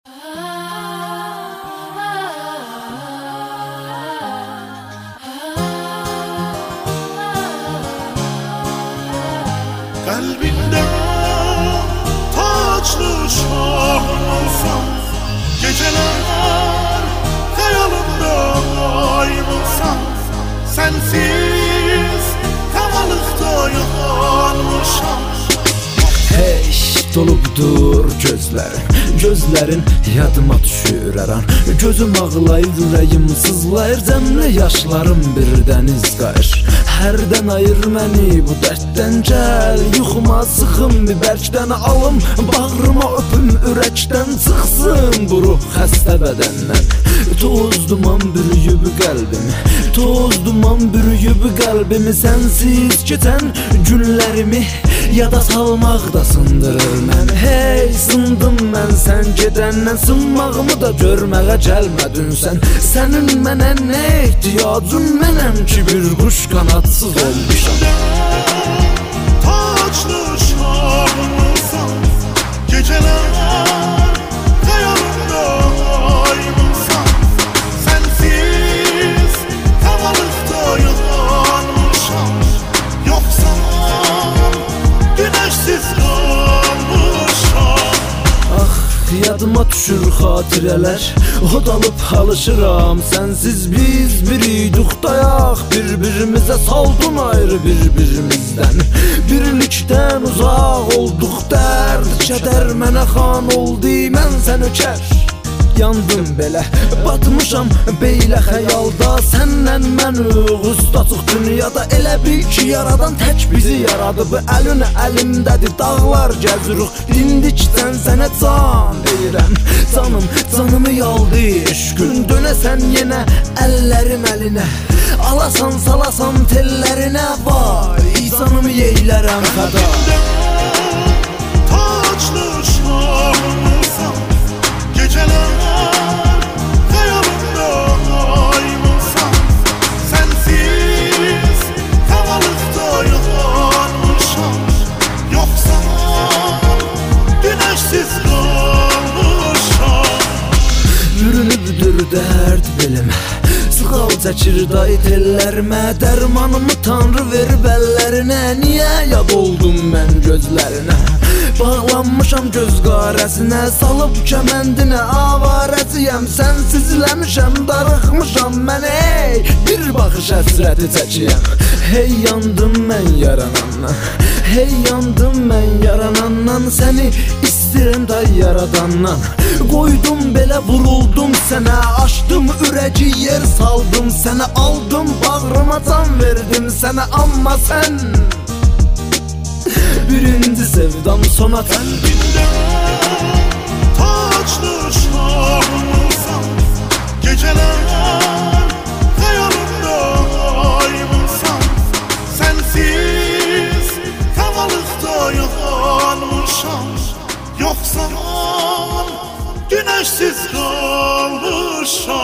Kalbimde taçlı şahım olsan, geceler hayalımda ayım olsan, sensiz kavalıkta yanmışam. Hey, dolubdur gözlərin yadıma düşür hər an. Gözüm ağlayır, ürəyim sızlayır, cəmlə yaşlarım bir dəniz qayır. Hərdən ayır məni bu dərddən, gəl yuxuma sıxım bir bərkdən, alım bağrıma öpüm ürəkdən, çıxsın bu ruh xəstə bədəndən. Toz duman bürüyüb qəlbimi, toz duman bürüyüb qəlbimi, sənsiz keçən günlərimi yada salmaq da sındırır məni. Hey, sındım mən sən gedəndən, sınmağımı da görməyə gəlmədin sən. Sənin mənə nə ehtiyacın, mənəm ki bir quş qanadsız olmuşam. Taçlı şahım olsan, geceler hayalımda ayım olsan, sensiz kavalıkta yanmışam. Yoksa güneşsiz kalmışam. Ah, yadıma düşür xatirələr, odalıb alışıram. Sənsiz biz biriydik, dayaq bir-birimizə saldın ayrı bir-birimizdən. Birlikdən uzaq olduq, dərd kədər mənə xan oldu, mən sən ökər. Yandım belə, batmışam beylə xəyalda, səndən mən ustaçıq dünyada. Elə bil ki yaradan tək bizi yaradıb, əlin əlimdədir, dağlar gəzirik, dimdikdən sənə can deyirəm. Canım, canımı yaldı eşqün, dönəsən yenə əllərim əlinə, alasan salasan tellərinə, vay canımı yeylərəm fəda. Taçlı şahım olsan, geceler hayalımda ayım olsan, sensiz kavalıkta yanmışam. Yoksa güneşsiz kalmışam. Bürünübdür dərd belimə, sığal çəkir day tellərimə, dərmanımı tanrı verib əllərinə. Niyə yad oldum mən gözlərinə, bağlanmışam göz qarəsinə, salıb kəməndinə avarəsiyəm, sənsizləmişəm, darıxmışam mən. Hey, bir baxış həsrəti çəkiyəm. Hey, yandım mən yaranandan, hey, yandım mən yaranandan, səni istəyirəm da yaradandan. Qoydum belə vuruldum sənə, açdım ürəci yer saldım sənə, aldım bağrıma can verdim sənə, amma sən birinci sevdam sona Kalbimde taçlı şahım olsan, geceler hayalımda ayım olsan, sensiz kavalıkta yanmışam. Yoksa güneşsiz kalmışam.